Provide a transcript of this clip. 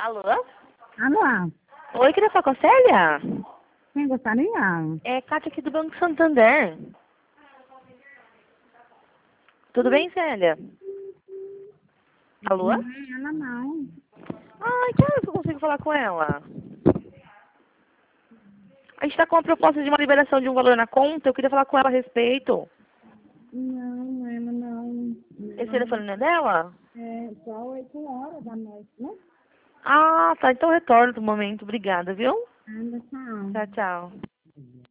Alô? Alô? Oi, queria falar com a Célia? Quem gostaria? É Kátia aqui do Banco Santander. Tudo bem, Célia? Alô? Ela não. Ai, que horas que eu consigo falar com ela? A gente tá com uma proposta de uma liberação de um valor na conta, eu queria falar com ela a respeito. Não, ela não. Esse telefone não é dela? É só 8 horas da noite, né? Ah, tá, então retorno do momento. Obrigada, viu? Anda, tchau. Tchau, tchau.